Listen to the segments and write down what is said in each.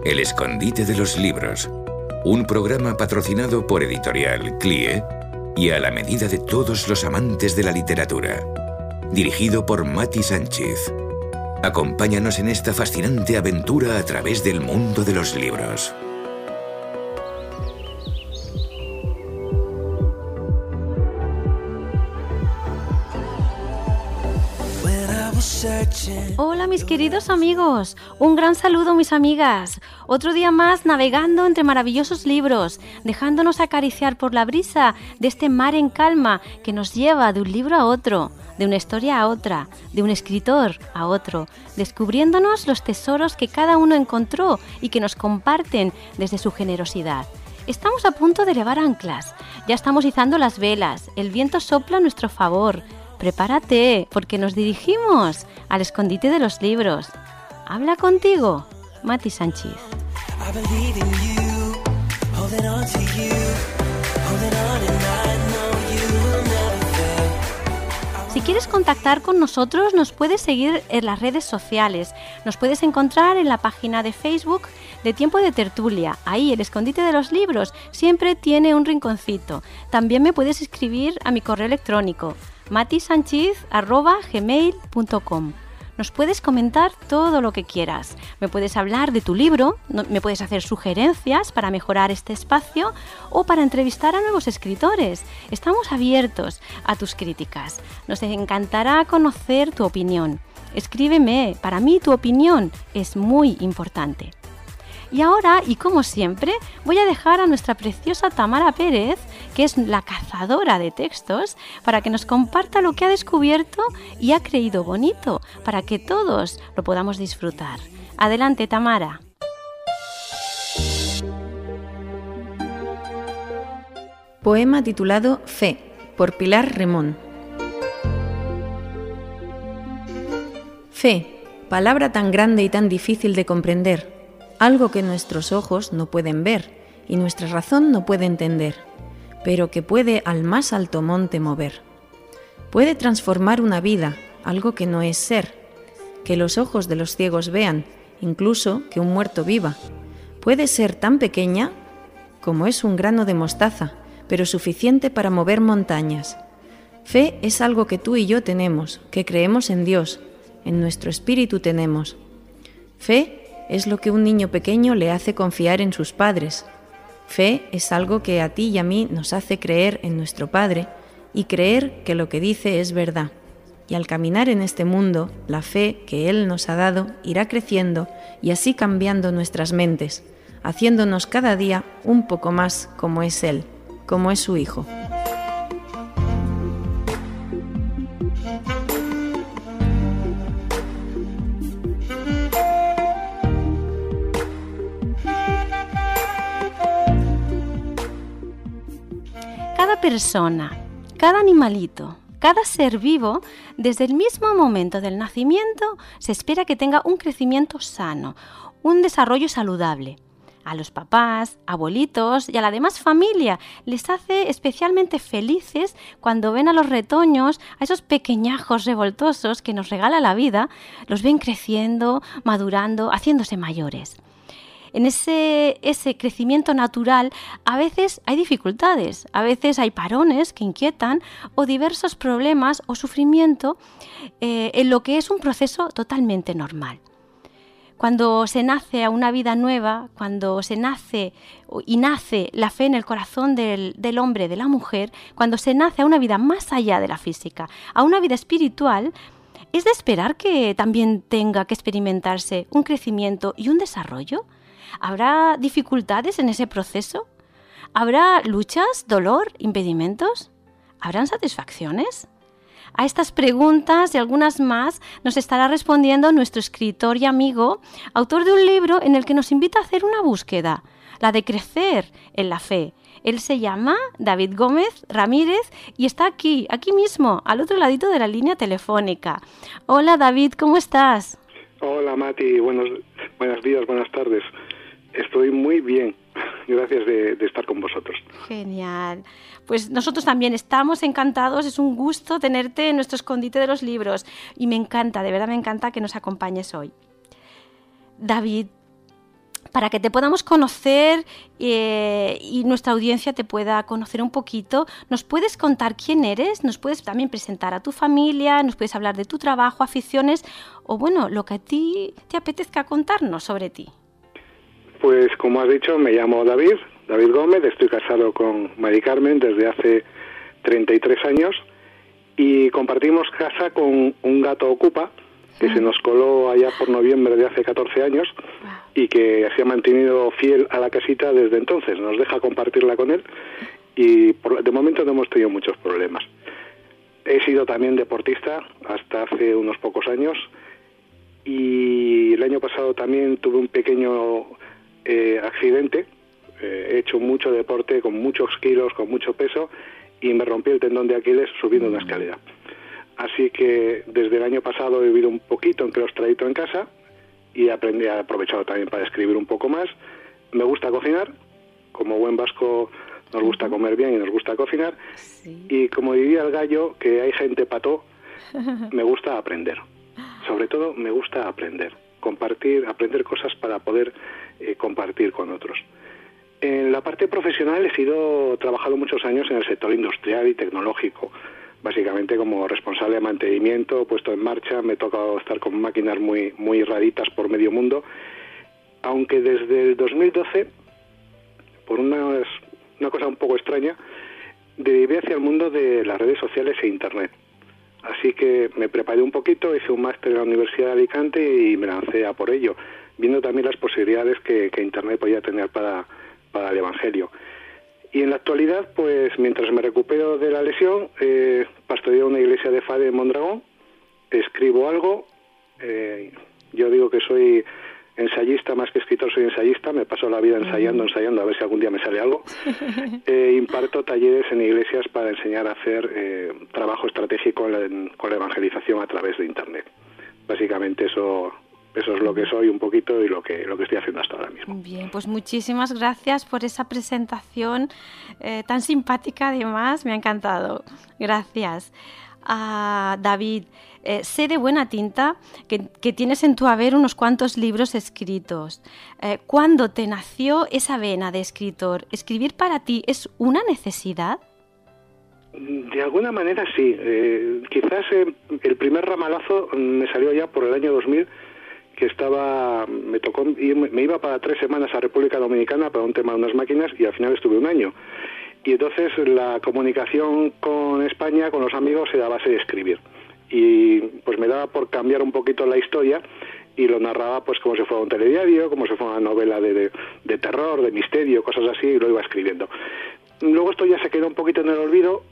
El escondite de los libros, un programa patrocinado por Editorial CLIE y a la medida de todos los amantes de la literatura. Dirigido por Mati Sánchez. Acompáñanos en esta fascinante aventura a través del mundo de los libros. Hola mis queridos amigos, un gran saludo mis amigas. Otro día más navegando entre maravillosos libros, dejándonos acariciar por la brisa de este mar en calma que nos lleva de un libro a otro, de una historia a otra, de un escritor a otro, descubriéndonos los tesoros que cada uno encontró y que nos comparten desde su generosidad. Estamos a punto de elevar anclas, ya estamos izando las velas, el viento sopla a nuestro favor. Prepárate, porque nos dirigimos al escondite de los libros. Habla contigo, Mati Sánchez. Si quieres contactar con nosotros, nos puedes seguir en las redes sociales. Nos puedes encontrar en la página de Facebook de Tiempo de Tertulia. Ahí, el escondite de los libros siempre tiene un rinconcito. También me puedes escribir a mi correo electrónico matisanchiz@gmail.com. Nos puedes comentar todo lo que quieras. Me puedes hablar de tu libro, me puedes hacer sugerencias para mejorar este espacio o para entrevistar a nuevos escritores. Estamos abiertos a tus críticas. Nos encantará conocer tu opinión. Escríbeme, para mí tu opinión es muy importante. Y ahora, y como siempre, voy a dejar a nuestra preciosa Tamara Pérez, que es la cazadora de textos, para que nos comparta lo que ha descubierto y ha creído bonito, para que todos lo podamos disfrutar. Adelante, Tamara. Poema titulado Fe, por Pilar Remón. Fe, palabra tan grande y tan difícil de comprender. Algo que nuestros ojos no pueden ver y nuestra razón no puede entender, pero que puede al más alto monte mover. Puede transformar una vida, algo que no es ser, que los ojos de los ciegos vean, incluso que un muerto viva. Puede ser tan pequeña como es un grano de mostaza, pero suficiente para mover montañas. Fe es algo que tú y yo tenemos, que creemos en Dios, en nuestro espíritu tenemos. Fe es lo que un niño pequeño le hace confiar en sus padres. Fe es algo que a ti y a mí nos hace creer en nuestro Padre y creer que lo que dice es verdad. Y al caminar en este mundo, la fe que Él nos ha dado irá creciendo y así cambiando nuestras mentes, haciéndonos cada día un poco más como es Él, como es su Hijo. Cada persona, cada animalito, cada ser vivo, desde el mismo momento del nacimiento, se espera que tenga un crecimiento sano, un desarrollo saludable. A los papás, abuelitos y a la demás familia les hace especialmente felices cuando ven a los retoños, a esos pequeñajos revoltosos que nos regala la vida, los ven creciendo, madurando, haciéndose mayores. En ese crecimiento natural a veces hay dificultades, a veces hay parones que inquietan o diversos problemas o sufrimiento en lo que es un proceso totalmente normal. Cuando se nace a una vida nueva, cuando se nace y nace la fe en el corazón del hombre, de la mujer, cuando se nace a una vida más allá de la física, a una vida espiritual, es de esperar que también tenga que experimentarse un crecimiento y un desarrollo. ¿Habrá dificultades en ese proceso? ¿Habrá luchas, dolor, impedimentos? ¿Habrán satisfacciones? A estas preguntas y algunas más nos estará respondiendo nuestro escritor y amigo, autor de un libro en el que nos invita a hacer una búsqueda, la de crecer en la fe. Él se llama David Gómez Ramírez y está aquí mismo, al otro ladito de la línea telefónica. Hola David, ¿cómo estás? Hola Mati, buenos días, buenas tardes. Estoy muy bien, gracias de estar con vosotros. Genial. Pues nosotros también estamos encantados, es un gusto tenerte en nuestro escondite de los libros y me encanta, de verdad me encanta que nos acompañes hoy. David, para que te podamos conocer y nuestra audiencia te pueda conocer un poquito, ¿nos puedes contar quién eres? ¿Nos puedes también presentar a tu familia? ¿Nos puedes hablar de tu trabajo, aficiones o, bueno, lo que a ti te apetezca contarnos sobre ti? Pues, como has dicho, me llamo David Gómez, estoy casado con Mari Carmen desde hace 33 años y compartimos casa con un gato ocupa que se nos coló allá por noviembre de hace 14 años y que se ha mantenido fiel a la casita desde entonces. Nos deja compartirla con él y de momento no hemos tenido muchos problemas. He sido también deportista hasta hace unos pocos años y el año pasado también tuve un pequeño accidente. He hecho mucho deporte con muchos kilos, con mucho peso y me rompí el tendón de Aquiles subiendo una escalera. Así que desde el año pasado he vivido un poquito enclaustradito en casa y he aprovechado también para escribir un poco más. Me gusta cocinar, como buen vasco nos gusta comer bien y nos gusta cocinar. Sí. Y como diría el gallo, que hay gente pató, me gusta aprender. Sobre todo me gusta aprender, aprender cosas para poder compartir con otros. En la parte profesional he trabajado muchos años en el sector industrial y tecnológico. Básicamente como responsable de mantenimiento, puesto en marcha, me he tocado estar con máquinas muy, muy raritas por medio mundo, aunque desde el 2012, por una cosa un poco extraña, derivé hacia el mundo de las redes sociales e Internet. Así que me preparé un poquito, hice un máster en la Universidad de Alicante y me lancé a por ello, viendo también las posibilidades que Internet podía tener para el Evangelio. Y en la actualidad, pues mientras me recupero de la lesión, pastoreo una iglesia de Fade en Mondragón, escribo algo, yo digo que soy ensayista más que escritor, soy ensayista, me paso la vida ensayando, a ver si algún día me sale algo. Imparto talleres en iglesias para enseñar a hacer trabajo estratégico con la evangelización a través de Internet. Básicamente eso es lo que soy un poquito y lo que estoy haciendo hasta ahora mismo. Bien, pues muchísimas gracias por esa presentación tan simpática además, me ha encantado. Gracias. David, sé de buena tinta que tienes en tu haber unos cuantos libros escritos. ¿Cuándo te nació esa vena de escritor? ¿Escribir para ti es una necesidad? De alguna manera sí. Quizás el primer ramalazo me salió ya por el año 2000, que me iba para 3 semanas a República Dominicana para un tema de unas máquinas y al final estuve un año. Y entonces la comunicación con España, con los amigos, era a base de escribir. Y pues me daba por cambiar un poquito la historia y lo narraba pues como si fuera un telediario, como si fuera una novela de terror, de misterio, cosas así, y lo iba escribiendo. Luego esto ya se quedó un poquito en el olvido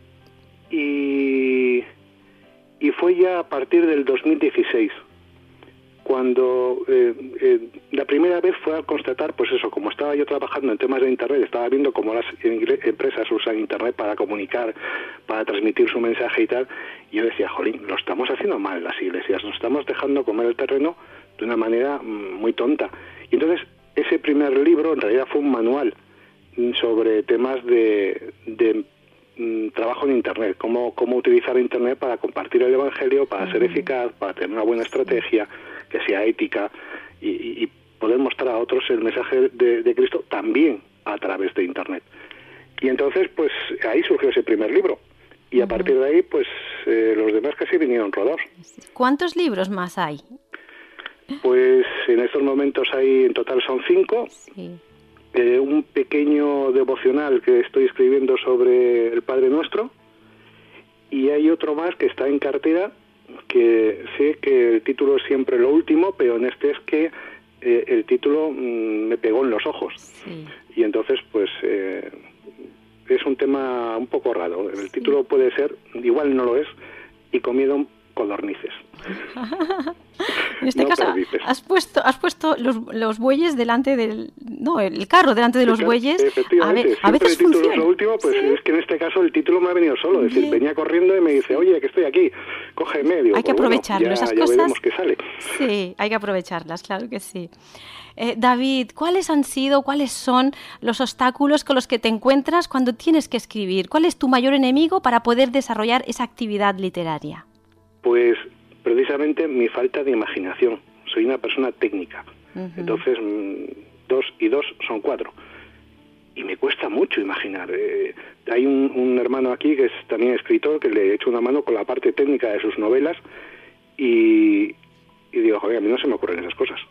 y fue ya a partir del 2016. Cuando la primera vez fue al constatar, pues eso, como estaba yo trabajando en temas de Internet, estaba viendo cómo las empresas usan Internet para comunicar, para transmitir su mensaje y tal, y yo decía, jolín, lo estamos haciendo mal las iglesias, nos estamos dejando comer el terreno de una manera muy tonta. Y entonces ese primer libro en realidad fue un manual sobre temas de trabajo en Internet, cómo utilizar Internet para compartir el Evangelio, para ser eficaz, para tener una buena estrategia, que sea ética y poder mostrar a otros el mensaje de Cristo también a través de Internet. Y entonces, pues ahí surgió ese primer libro. Y a partir de ahí, pues los demás casi vinieron rodados. ¿Cuántos libros más hay? Pues en estos momentos en total son 5. Sí. Un pequeño devocional que estoy escribiendo sobre el Padre Nuestro. Y hay otro más que está en cartera, que sé que el título es siempre lo último, pero en este es que el título me pegó en los ojos. Sí. Y entonces, pues, es un tema un poco raro. El título puede ser, igual no lo es, y comiendo codornices. En este caso has puesto los bueyes delante del... No, el carro delante de los bueyes. Efectivamente, a veces el título funciona. Es lo último, pues sí. Es que en este caso el título me ha venido solo. Es decir, venía corriendo y me dice, oye, que estoy aquí, cógeme. Digo, hay que aprovecharlo, bueno, esas ya cosas. Veremos qué sale. Sí, hay que aprovecharlas, claro que sí. David, ¿cuáles son los obstáculos con los que te encuentras cuando tienes que escribir? ¿Cuál es tu mayor enemigo para poder desarrollar esa actividad literaria? Pues precisamente mi falta de imaginación. Soy una persona técnica. Entonces, 2, y 2 son 4. Y me cuesta mucho imaginar. Hay un hermano aquí que es también escritor, que le he hecho una mano con la parte técnica de sus novelas y digo, joder, a mí no se me ocurren esas cosas.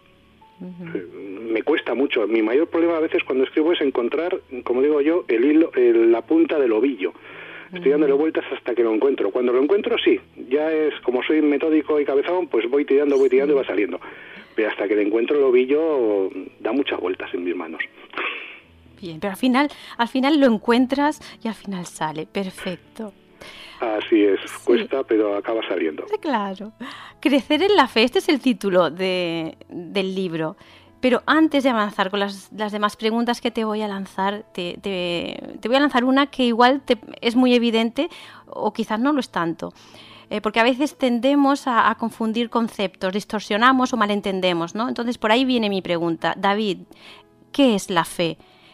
Me cuesta mucho. Mi mayor problema a veces cuando escribo es encontrar, como digo yo, el hilo, la punta del ovillo. Estoy dándole vueltas hasta que lo encuentro. Cuando lo encuentro, sí, ya es, como soy metódico y cabezón, pues voy tirando y va saliendo. Pero hasta que le encuentro el ovillo, da muchas vueltas en mis manos. Bien, pero al final lo encuentras y al final sale. Perfecto. Así es, cuesta, pero acaba saliendo. Claro. Crecer en la fe, este es el título del libro. Pero antes de avanzar con las demás preguntas que te voy a lanzar, te voy a lanzar una que igual es muy evidente o quizás no lo es tanto. Porque a veces tendemos a confundir conceptos, distorsionamos o malentendemos, ¿no? Entonces, por ahí viene mi pregunta. David, ¿qué es la fe?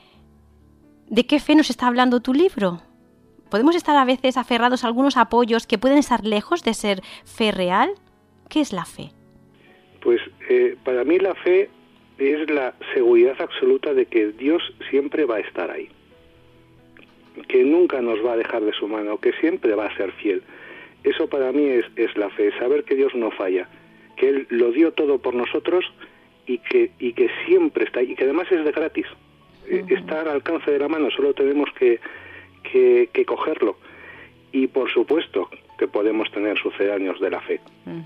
¿De qué fe nos está hablando tu libro? ¿Podemos estar a veces aferrados a algunos apoyos que pueden estar lejos de ser fe real? ¿Qué es la fe? Pues para mí la fe es la seguridad absoluta de que Dios siempre va a estar ahí, que nunca nos va a dejar de su mano, que siempre va a ser fiel. Eso para mí es la fe, saber que Dios no falla, que Él lo dio todo por nosotros y que siempre está ahí, y que además es de gratis. Está al alcance de la mano, solo tenemos que cogerlo. Y por supuesto que podemos tener sucedáneos de la fe.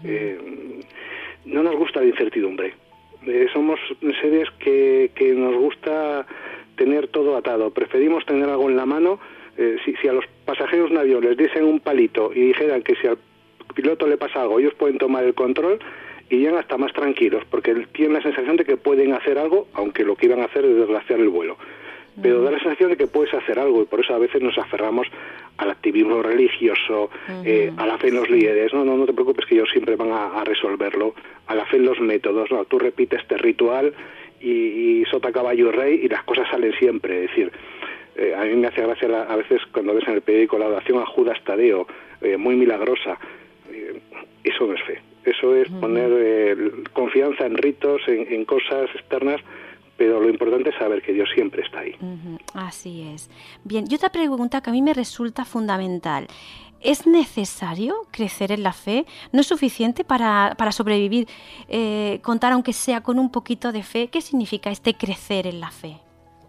No nos gusta la incertidumbre. Somos seres que nos gusta tener todo atado. Preferimos tener algo en la mano. Si a los pasajeros de un avión les diesen un palito y dijeran que si al piloto le pasa algo, ellos pueden tomar el control y llegan hasta más tranquilos, porque tienen la sensación de que pueden hacer algo, aunque lo que iban a hacer es desgraciar el vuelo. Pero da la sensación de que puedes hacer algo, y por eso a veces nos aferramos al activismo religioso, a la fe en los líderes. No te preocupes, que ellos siempre van a resolverlo. A la fe en los métodos. No, tú repites este ritual y sota, caballo y rey, y las cosas salen siempre. Es decir, a mí me hace gracia a veces cuando ves en el periódico la oración a Judas Tadeo, muy milagrosa. Eso no es fe. Eso es poner confianza en ritos, en cosas externas, pero lo importante es saber que Dios siempre está ahí. Así es. Bien, y otra pregunta que a mí me resulta fundamental. ¿Es necesario crecer en la fe? ¿No es suficiente para sobrevivir, contar aunque sea con un poquito de fe? ¿Qué significa este crecer en la fe?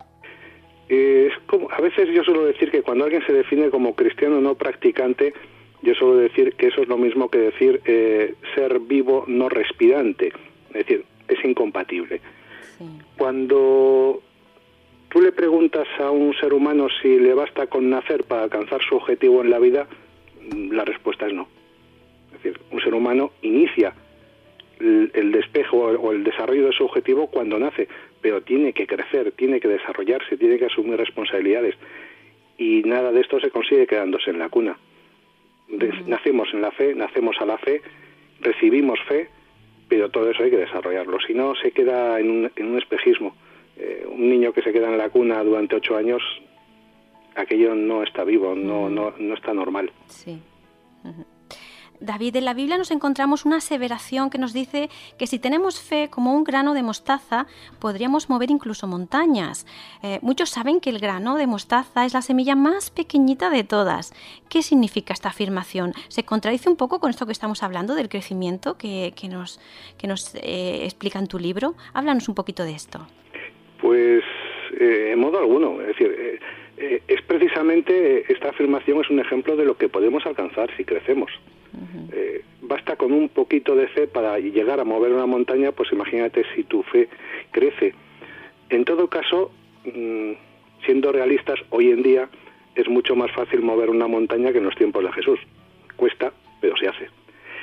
Es como, a veces yo suelo decir que cuando alguien se define como cristiano no practicante, yo suelo decir que eso es lo mismo que decir ser vivo no respirante. Es decir, es incompatible. Sí. Cuando tú le preguntas a un ser humano si le basta con nacer para alcanzar su objetivo en la vida, la respuesta es no. Es decir, un ser humano inicia el despejo o el desarrollo de su objetivo cuando nace, pero tiene que crecer, tiene que desarrollarse, tiene que asumir responsabilidades, y nada de esto se consigue quedándose en la cuna. Nacemos en la fe, nacemos a la fe, recibimos fe, pero todo eso hay que desarrollarlo, si no se queda en un espejismo. Un niño que se queda en la cuna durante 8 años, aquello no está vivo, no está normal. Sí. David, en la Biblia nos encontramos una aseveración que nos dice que si tenemos fe como un grano de mostaza, podríamos mover incluso montañas. Muchos saben que el grano de mostaza es la semilla más pequeñita de todas. ¿Qué significa esta afirmación? ¿Se contradice un poco con esto que estamos hablando del crecimiento que nos explica en tu libro? Háblanos un poquito de esto. Pues en modo alguno. Es decir, es precisamente esta afirmación es un ejemplo de lo que podemos alcanzar si crecemos. Basta con un poquito de fe para llegar a mover una montaña, pues imagínate si tu fe crece. En todo caso, siendo realistas, hoy en día es mucho más fácil mover una montaña que en los tiempos de Jesús. Cuesta, pero se hace.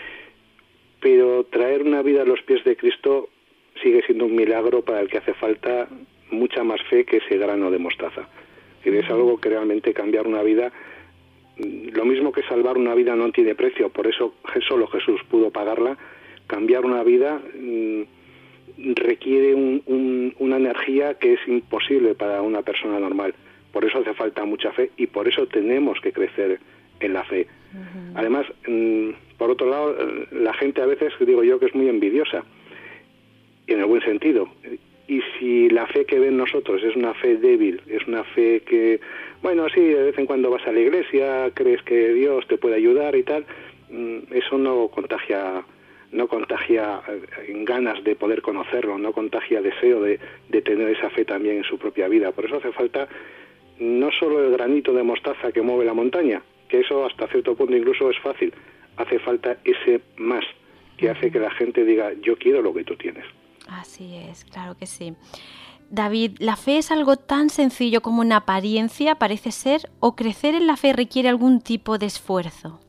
Pero traer una vida a los pies de Cristo sigue siendo un milagro para el que hace falta mucha más fe que ese grano de mostaza. Es algo que realmente cambiar una vida. Lo mismo que salvar una vida no tiene precio, por eso solo Jesús pudo pagarla. Cambiar una vida requiere una energía que es imposible para una persona normal. Por eso hace falta mucha fe y por eso tenemos que crecer en la fe. Además, por otro lado, la gente a veces, digo yo, que es muy envidiosa, en el buen sentido, Y si la fe que ven nosotros es una fe débil, es una fe que, bueno, sí, de vez en cuando vas a la iglesia, crees que Dios te puede ayudar y tal, eso no contagia en ganas de poder conocerlo, no contagia deseo de tener esa fe también en su propia vida. Por eso hace falta no solo el granito de mostaza que mueve la montaña, que eso hasta cierto punto incluso es fácil, hace falta ese más que hace que la gente diga, yo quiero lo que tú tienes. Así es, claro que sí. David, ¿la fe es algo tan sencillo como una apariencia, parece ser, o crecer en la fe requiere algún tipo de esfuerzo?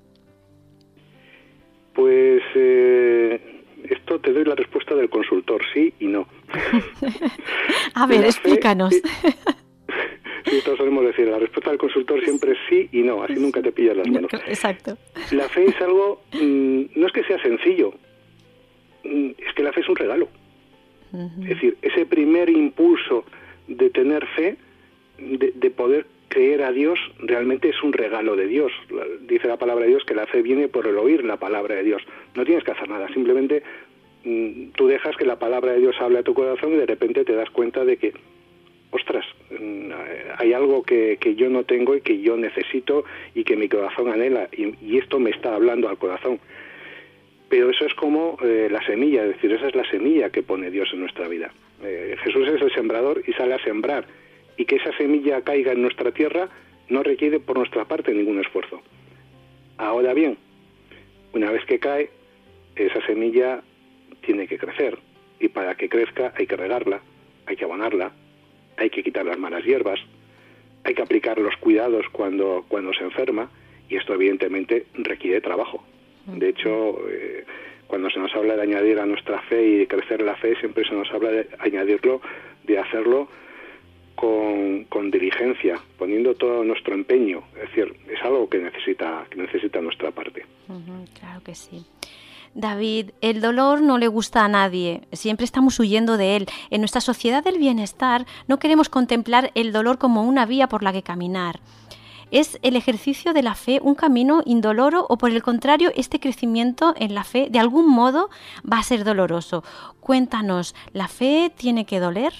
Pues esto te doy la respuesta del consultor, sí y no. A ver, explícanos. Sí, todos solemos decir, la respuesta del consultor siempre es sí y no, así nunca te pillas las manos. Exacto. La fe es algo, no es que sea sencillo, es que la fe es un regalo. Es decir, ese primer impulso de tener fe, de poder creer a Dios, realmente es un regalo de Dios. Dice la palabra de Dios que la fe viene por el oír la palabra de Dios. No tienes que hacer nada, simplemente tú dejas que la palabra de Dios hable a tu corazón y de repente te das cuenta de que, ostras, hay algo que yo no tengo y que yo necesito y que mi corazón anhela, y esto me está hablando al corazón. Pero eso es como la semilla, es decir, esa es la semilla que pone Dios en nuestra vida. Jesús es el sembrador y sale a sembrar, y que esa semilla caiga en nuestra tierra no requiere por nuestra parte ningún esfuerzo. Ahora bien, una vez que cae, esa semilla tiene que crecer, y para que crezca hay que regarla, hay que abonarla, hay que quitar las malas hierbas, hay que aplicar los cuidados cuando se enferma, y esto evidentemente requiere trabajo. De hecho, cuando se nos habla de añadir a nuestra fe y de crecer la fe, siempre se nos habla de añadirlo, de hacerlo con diligencia, poniendo todo nuestro empeño. Es decir, es algo que necesita nuestra parte. Claro que sí. David, el dolor no le gusta a nadie, siempre estamos huyendo de él. En nuestra sociedad del bienestar no queremos contemplar el dolor como una vía por la que caminar. ¿Es el ejercicio de la fe un camino indoloro o, por el contrario, este crecimiento en la fe de algún modo va a ser doloroso? Cuéntanos, ¿la fe tiene que doler?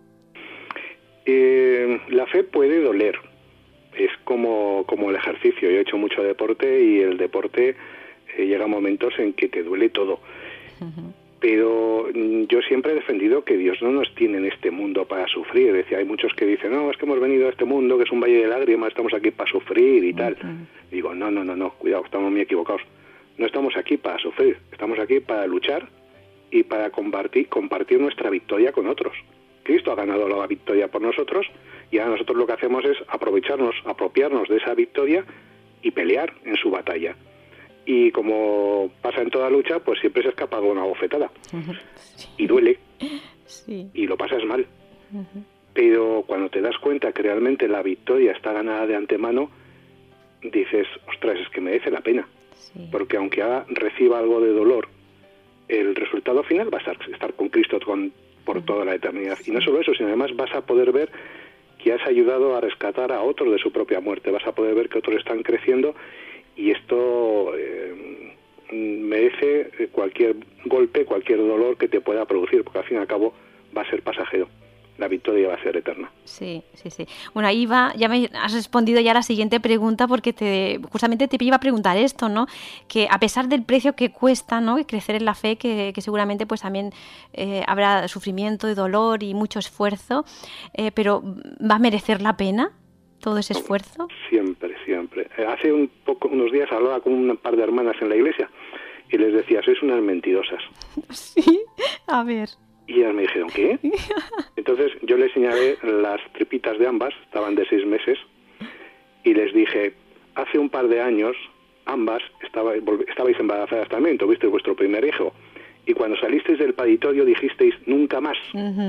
La fe puede doler. Es como el ejercicio. Yo he hecho mucho deporte y el deporte llega a momentos en que te duele todo. Pero yo siempre he defendido que Dios no nos tiene en este mundo para sufrir. Es decir, hay muchos que dicen, no, es que hemos venido a este mundo que es un valle de lágrimas, estamos aquí para sufrir y tal. Digo, no, cuidado, estamos muy equivocados. No estamos aquí para sufrir, estamos aquí para luchar y para compartir nuestra victoria con otros. Cristo ha ganado la victoria por nosotros, y ahora nosotros lo que hacemos es apropiarnos de esa victoria y pelear en su batalla. Y como pasa en toda lucha, pues siempre se escapa con una bofetada. Y duele. Y lo pasas mal. Pero cuando te das cuenta que realmente la victoria está ganada de antemano, dices, ostras, es que merece la pena. Porque aunque reciba algo de dolor, el resultado final va a estar con Cristo por toda la eternidad. Y no solo eso, sino además vas a poder ver que has ayudado a rescatar a otros de su propia muerte. Vas a poder ver que otros están creciendo. Y esto merece cualquier golpe, cualquier dolor que te pueda producir, porque al fin y al cabo va a ser pasajero. La victoria va a ser eterna. Sí. Bueno, ahí ya me has respondido ya a la siguiente pregunta, porque justamente te iba a preguntar esto, ¿no? Que a pesar del precio que cuesta, ¿no?, crecer en la fe, que seguramente pues también habrá sufrimiento y dolor y mucho esfuerzo, pero ¿va a merecer la pena todo ese esfuerzo? Siempre. Hace unos días hablaba con un par de hermanas en la iglesia y les decía, sois unas mentirosas. Sí, a ver. Y ellas me dijeron, ¿qué? Entonces yo les señalé las tripitas de ambas, estaban de 6 meses, y les dije, hace un par de años, ambas estabais embarazadas también, tuvisteis vuestro primer hijo, y cuando salisteis del paritorio dijisteis, nunca más.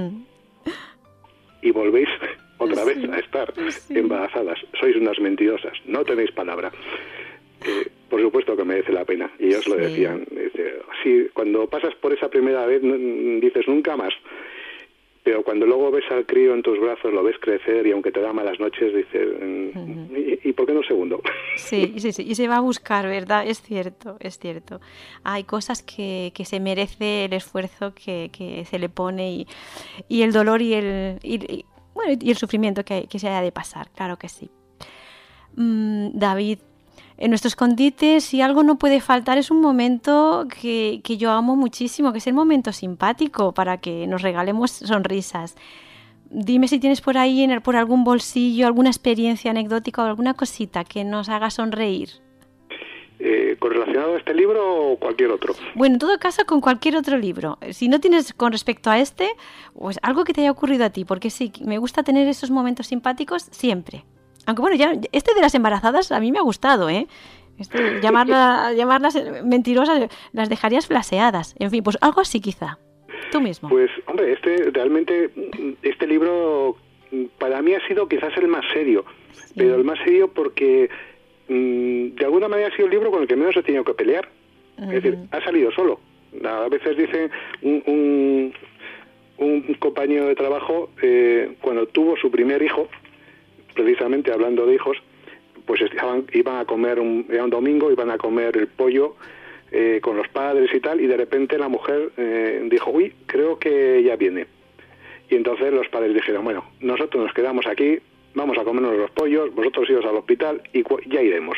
Y volvéis otra vez a estar embarazadas. Sois unas mentirosas, no tenéis palabra. Por supuesto que merece la pena. Y ellos lo decían. Sí, cuando pasas por esa primera vez dices nunca más. pero cuando luego ves al crío en tus brazos, lo ves crecer y aunque te da malas noches, dices, ¿y por qué no el segundo? Sí, y se va a buscar, ¿verdad? Es cierto. Hay cosas que se merece el esfuerzo que se le pone y el dolor y el sufrimiento que se haya de pasar, claro que sí. David, en nuestro escondite, si algo no puede faltar, es un momento que yo amo muchísimo, que es el momento simpático para que nos regalemos sonrisas. Dime si tienes por ahí, por algún bolsillo, alguna experiencia anecdótica o alguna cosita que nos haga sonreír. ¿Con relacionado a este libro o cualquier otro? Bueno, en todo caso, con cualquier otro libro. Si no tienes con respecto a este, pues algo que te haya ocurrido a ti, porque sí, me gusta tener esos momentos simpáticos siempre. Aunque bueno, ya este de las embarazadas a mí me ha gustado, ¿eh? Llamarlas mentirosas, las dejarías flaseadas. En fin, pues algo así quizá. Tú mismo. Pues, hombre, realmente este libro para mí ha sido quizás el más serio. Sí. Pero el más serio porque de alguna manera ha sido el libro con el que menos he tenido que pelear. Es decir, ha salido solo. A veces dice un compañero de trabajo, cuando tuvo su primer hijo, precisamente hablando de hijos, pues iban a comer, era un domingo, iban a comer el pollo con los padres y tal, y de repente la mujer dijo, uy, creo que ya viene. Y entonces los padres dijeron, bueno, nosotros nos quedamos aquí, vamos a comernos los pollos, vosotros iros al hospital y ya iremos.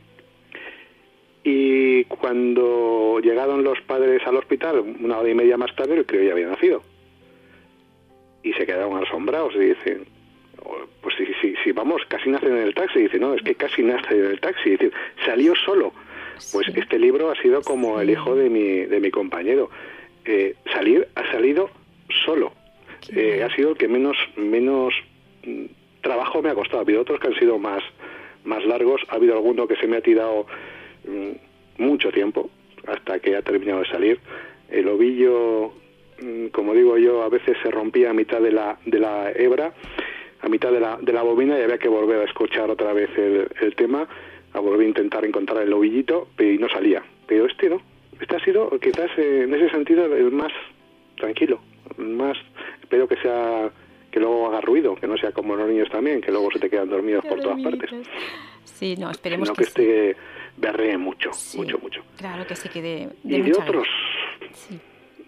Y cuando llegaron los padres al hospital, 1 hora y media más tarde, el crío ya había nacido. Y se quedaron asombrados y dicen, pues sí, vamos, casi nace en el taxi. Y dice, no, es que casi nace en el taxi. Es decir, salió solo. Pues sí. Este libro ha sido como el hijo de mi compañero. Ha salido solo. Ha sido el que menos trabajo me ha costado. Ha habido otros que han sido más largos. Ha habido alguno que se me ha tirado mucho tiempo hasta que ha terminado de salir. El ovillo, como digo yo, a veces se rompía a mitad de la hebra, a mitad de la bobina, y había que volver a escuchar otra vez el tema, a volver a intentar encontrar el ovillito, y no salía. Pero este no. Este ha sido quizás en ese sentido el más tranquilo, el más, espero que luego haga ruido, que no sea como los niños también, que luego se te quedan dormidos por todas partes. Sí, no, esperemos que este berree mucho, sí, mucho. Claro que sí, que de y de otros. Sí.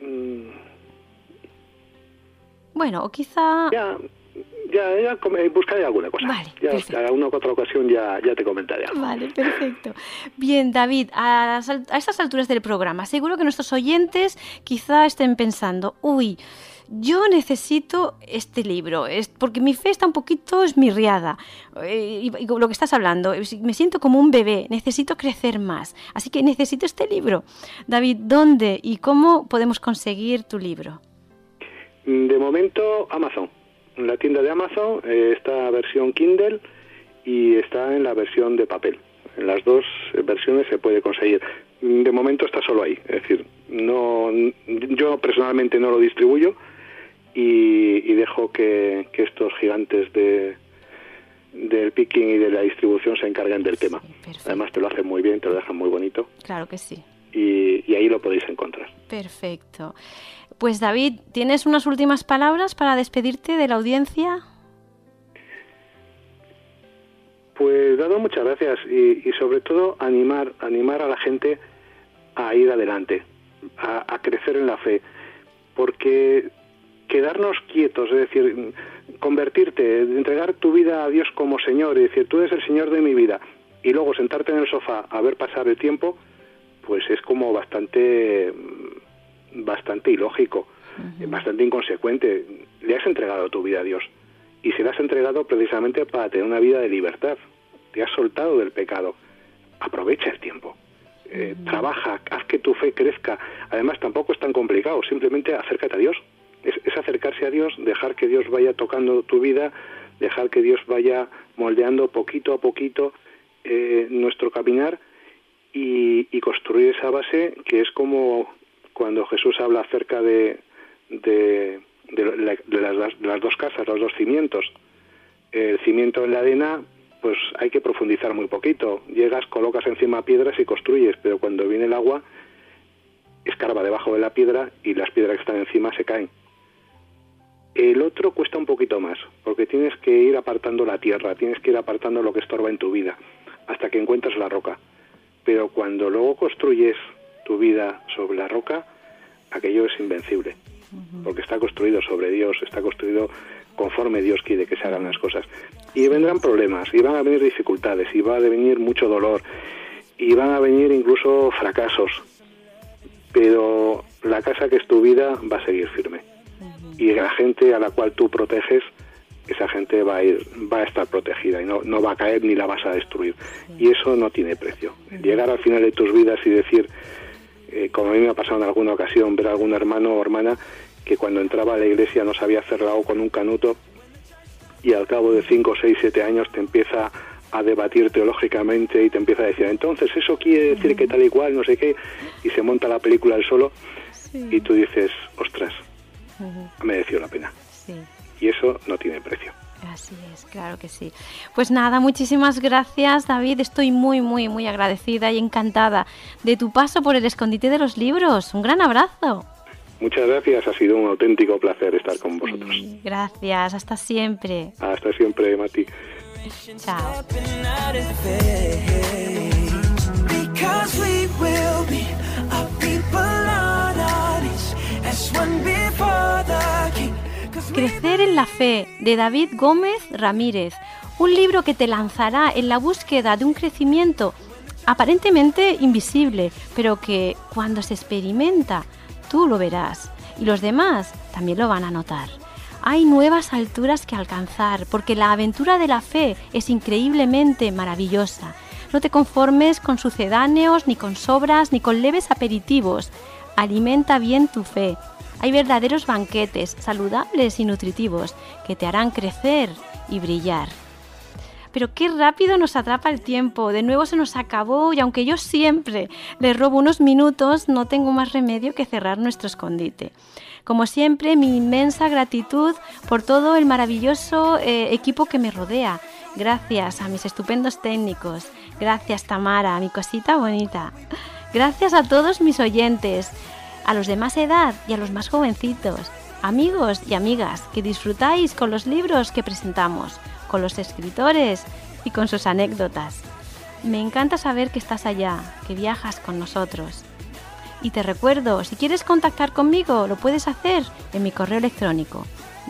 Bueno, o quizá... Ya buscaré alguna cosa. Vale, ya a una u otra ocasión ya te comentaré algo. Vale, perfecto. Bien, David, a estas alturas del programa, seguro que nuestros oyentes quizá estén pensando, uy, yo necesito este libro, porque mi fe está un poquito esmirriada, y lo que estás hablando, me siento como un bebé, necesito crecer más, así que necesito este libro. David, ¿dónde y cómo podemos conseguir tu libro? De momento, Amazon. En la tienda de Amazon está la versión Kindle y está en la versión de papel. En las dos versiones se puede conseguir. De momento está solo ahí. Es decir, yo personalmente no lo distribuyo y dejo que estos gigantes del picking y de la distribución se encarguen del tema. Perfecto. Además te lo hacen muy bien, te lo dejan muy bonito. Claro que sí. Y ahí lo podéis encontrar. Perfecto. Pues David, ¿tienes unas últimas palabras para despedirte de la audiencia? Pues dado muchas gracias y sobre todo animar a la gente a ir adelante, a crecer en la fe, porque quedarnos quietos, es decir, convertirte, entregar tu vida a Dios como Señor y decir, tú eres el Señor de mi vida, y luego sentarte en el sofá a ver pasar el tiempo, pues es como bastante ilógico, bastante inconsecuente. Le has entregado tu vida a Dios y se la has entregado precisamente para tener una vida de libertad. Te has soltado del pecado. Aprovecha el tiempo. Trabaja, haz que tu fe crezca. Además tampoco es tan complicado, simplemente acércate a Dios. Es acercarse a Dios, dejar que Dios vaya tocando tu vida, dejar que Dios vaya moldeando poquito a poquito nuestro caminar y construir esa base que es como cuando Jesús habla acerca de las dos casas, los dos cimientos. El cimiento en la arena, pues hay que profundizar muy poquito. Llegas, colocas encima piedras y construyes, pero cuando viene el agua, escarba debajo de la piedra y las piedras que están encima se caen. El otro cuesta un poquito más, porque tienes que ir apartando la tierra, tienes que ir apartando lo que estorba en tu vida, hasta que encuentras la roca. Pero cuando luego construyes tu vida sobre la roca, aquello es invencible, porque está construido sobre Dios, está construido conforme Dios quiere que se hagan las cosas. Y vendrán problemas, y van a venir dificultades, y va a venir mucho dolor, y van a venir incluso fracasos, pero la casa que es tu vida va a seguir firme. Y la gente a la cual tú proteges, esa gente va a estar protegida y no va a caer ni la vas a destruir. Y eso no tiene precio. Llegar al final de tus vidas y decir, como a mí me ha pasado en alguna ocasión, ver a algún hermano o hermana que cuando entraba a la iglesia no sabía hacer la O con un canuto, y al cabo de 5, 6, 7 años te empieza a debatir teológicamente y te empieza a decir, entonces eso quiere decir que tal y cual, no sé qué, y se monta la película él solo, y tú dices, ostras, ha merecido la pena. Sí. Y eso no tiene precio. Así es, claro que sí. Pues nada, muchísimas gracias, David. Estoy muy, muy, muy agradecida y encantada de tu paso por el escondite de los libros. Un gran abrazo. Muchas gracias, ha sido un auténtico placer estar con vosotros. Gracias, hasta siempre. Hasta siempre, Mati. Chao. Crecer en la fe, de David Gómez Ramírez, un libro que te lanzará en la búsqueda de un crecimiento aparentemente invisible, pero que cuando se experimenta, tú lo verás y los demás también lo van a notar. Hay nuevas alturas que alcanzar, porque la aventura de la fe es increíblemente maravillosa. No te conformes con sucedáneos, ni con sobras, ni con leves aperitivos. Alimenta bien tu fe. Hay verdaderos banquetes, saludables y nutritivos, que te harán crecer y brillar. Pero qué rápido nos atrapa el tiempo, de nuevo se nos acabó, y aunque yo siempre les robo unos minutos, no tengo más remedio que cerrar nuestro escondite. Como siempre, mi inmensa gratitud por todo el maravilloso equipo que me rodea. Gracias a mis estupendos técnicos, gracias Tamara, mi cosita bonita. Gracias a todos mis oyentes, a los de más edad y a los más jovencitos, amigos y amigas que disfrutáis con los libros que presentamos, con los escritores y con sus anécdotas. Me encanta saber que estás allá, que viajas con nosotros. Y te recuerdo, si quieres contactar conmigo, lo puedes hacer en mi correo electrónico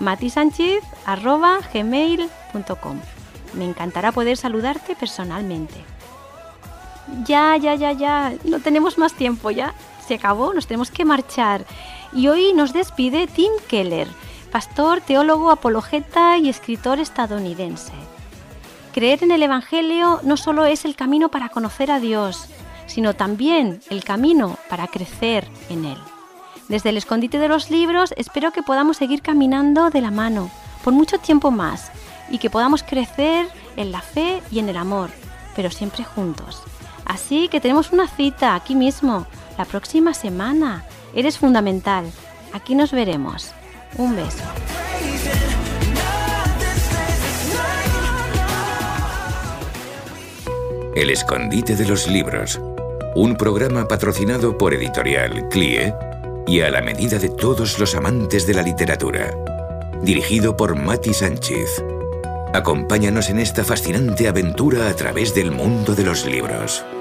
matisanchiz@gmail.com. Me encantará poder saludarte personalmente. Ya, no tenemos más tiempo, ya se acabó, nos tenemos que marchar. Y hoy nos despide Tim Keller, pastor, teólogo, apologeta y escritor estadounidense. Creer en el Evangelio no solo es el camino para conocer a Dios, sino también el camino para crecer en Él. Desde el escondite de los libros espero que podamos seguir caminando de la mano por mucho tiempo más y que podamos crecer en la fe y en el amor, pero siempre juntos. Así que tenemos una cita aquí mismo, la próxima semana. Eres fundamental. Aquí nos veremos. Un beso. El escondite de los libros. Un programa patrocinado por Editorial CLIE y a la medida de todos los amantes de la literatura. Dirigido por Mati Sánchez. Acompáñanos en esta fascinante aventura a través del mundo de los libros.